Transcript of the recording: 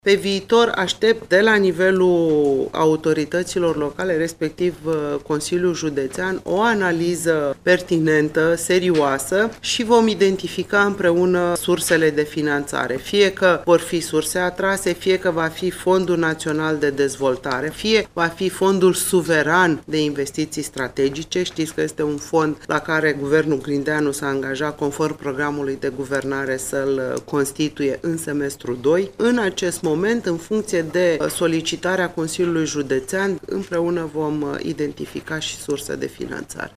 Pe viitor aștept de la nivelul autorităților locale, respectiv Consiliul Județean, o analiză pertinentă, serioasă și vom identifica împreună sursele de finanțare. Fie că vor fi surse atrase, fie că va fi Fondul Național de Dezvoltare, fie va fi Fondul Suveran de Investiții Strategice. Știți că este un fond la care Guvernul Grindeanu s-a angajat conform programului de guvernare să-l constituie în semestrul 2. În acest moment, în funcție de solicitarea Consiliului Județean, împreună vom identifica și surse de finanțare.